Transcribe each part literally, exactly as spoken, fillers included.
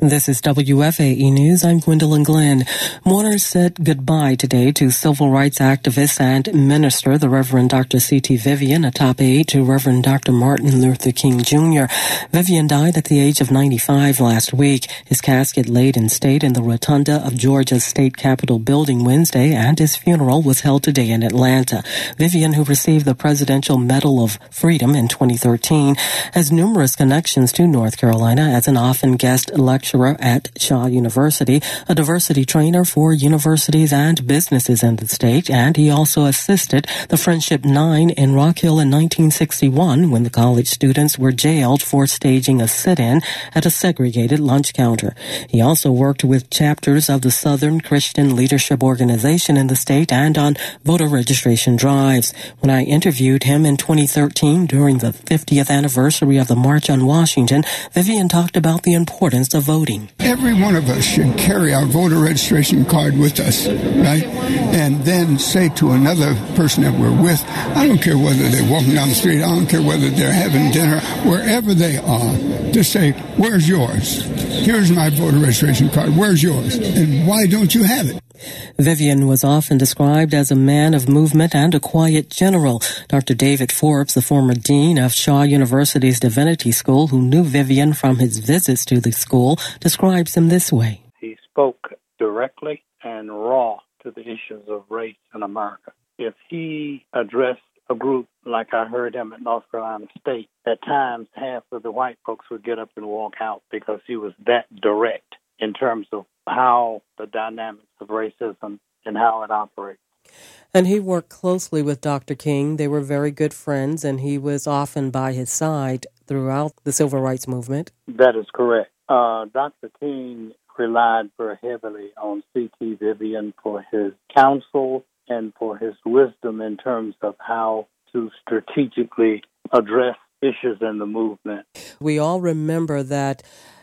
This is W F A E News. I'm Gwendolyn Glenn. Mourners said goodbye today to civil rights activist and minister, the Reverend Doctor C T Vivian, a top aide to Reverend Doctor Martin Luther King Junior Vivian died at the age of ninety-five last week. His casket laid in state in the rotunda of Georgia's state capitol building Wednesday, and his funeral was held today in Atlanta. Vivian, who received the Presidential Medal of Freedom in twenty thirteen, has numerous connections to North Carolina as an often guest lecturer at Shaw University, a diversity trainer for universities and businesses in the state, and he also assisted the Friendship Nine in Rock Hill in nineteen sixty-one when the college students were jailed for staging a sit-in at a segregated lunch counter. He also worked with chapters of the Southern Christian Leadership Organization in the state and on voter registration drives. When I interviewed him in twenty thirteen during the fiftieth anniversary of the March on Washington, Vivian talked about the importance of voting. Every one of us should carry our voter registration card with us, right? And then say to another person that we're with, I don't care whether they're walking down the street, I don't care whether they're having dinner, wherever they are, just say, where's yours? Here's my voter registration card. Where's yours? And why don't you have it? Vivian was often described as a man of movement and a quiet general. Doctor David Forbes, the former dean of Shaw University's Divinity School, who knew Vivian from his visits to the school, describes him this way. He spoke directly and raw to the issues of race in America. If he addressed a group like I heard him at North Carolina State, at times half of the white folks would get up and walk out because he was that direct in terms of how the dynamics of racism and how it operates. And he worked closely with Doctor King. They were very good friends, and he was often by his side throughout the civil rights movement. That is correct. Uh, Doctor King relied very heavily on C T Vivian for his counsel and for his wisdom in terms of how to strategically address issues in the movement. We all remember that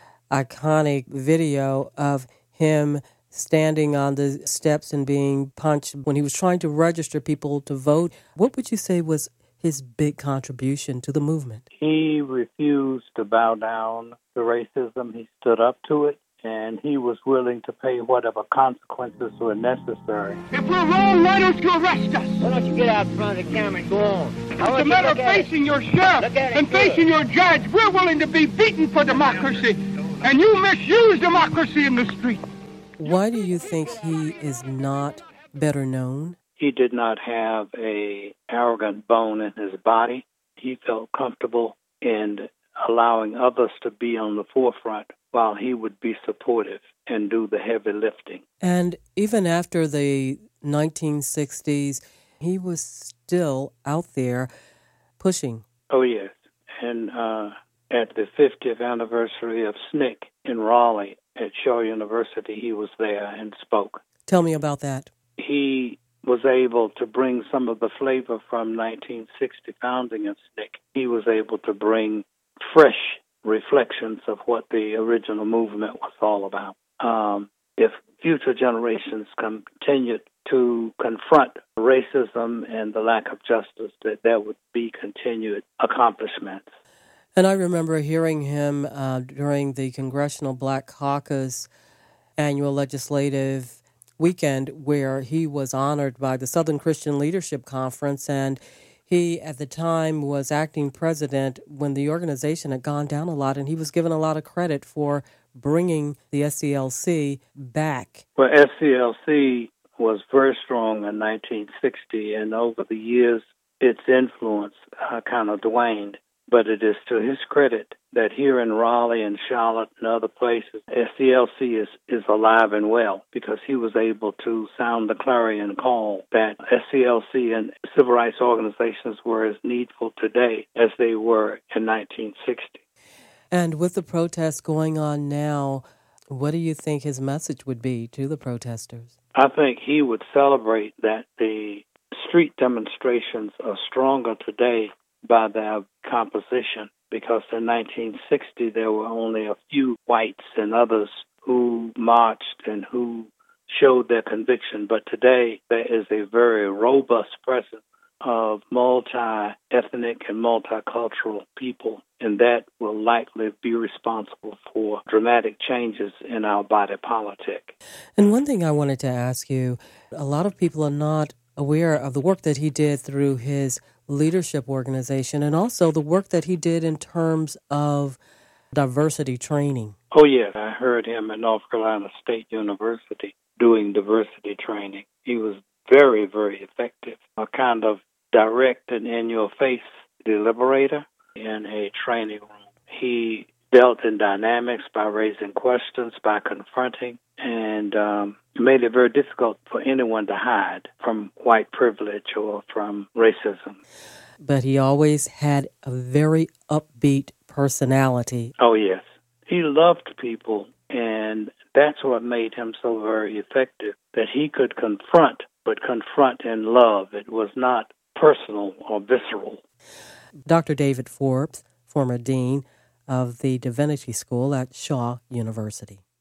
iconic video of him standing on the steps and being punched when he was trying to register people to vote. What would you say was his big contribution to the movement? He refused to bow down to racism. He stood up to it, and he was willing to pay whatever consequences were necessary. If we're wrong, why don't you arrest us? Why don't you get out front of the camera and go on? It's a matter of facing your sheriff and facing your judge. We're willing to be beaten for democracy, and you misuse democracy in the street. Why do you think he is not better known? He did not have a arrogant bone in his body. He felt comfortable in allowing others to be on the forefront while he would be supportive and do the heavy lifting. And even after the nineteen sixties, he was still out there pushing. Oh, yes. And uh, at the fiftieth anniversary of S N C C in Raleigh at Shaw University, he was there and spoke. Tell me about that. He was able to bring some of the flavor from nineteen sixty founding of S N C C. He was able to bring fresh reflections of what the original movement was all about. Um, if future generations continued to confront racism and the lack of justice, that there would be continued accomplishments. And I remember hearing him uh, during the Congressional Black Caucus annual legislative weekend where he was honored by the Southern Christian Leadership Conference, and he, at the time, was acting president when the organization had gone down a lot, and he was given a lot of credit for bringing the S C L C back. Well, S C L C was very strong in nineteen sixty, and over the years, its influence uh, kind of waned. But it is to his credit that here in Raleigh and Charlotte and other places, S C L C is, is alive and well because he was able to sound the clarion call that S C L C and civil rights organizations were as needful today as they were in nineteen sixty. And with the protests going on now, what do you think his message would be to the protesters? I think he would celebrate that the street demonstrations are stronger today by their composition, because in nineteen sixty there were only a few whites and others who marched and who showed their conviction. But today there is a very robust presence of multi-ethnic and multicultural people and that will likely be responsible for dramatic changes in our body politic. And one thing I wanted to ask you, a lot of people are not aware of the work that he did through his leadership organization and also the work that he did in terms of diversity training. Oh, yes. I heard him at North Carolina State University doing diversity training. He was very, very effective, a kind of direct and in-your-face deliberator in a training room. He dealt in dynamics by raising questions, by confronting, and um, made it very difficult for anyone to hide from white privilege or from racism. But he always had a very upbeat personality. Oh, yes. He loved people, and that's what made him so very effective, that he could confront, but confront in love. It was not personal or visceral. Doctor David Forbes, former dean of the Divinity School at Shaw University.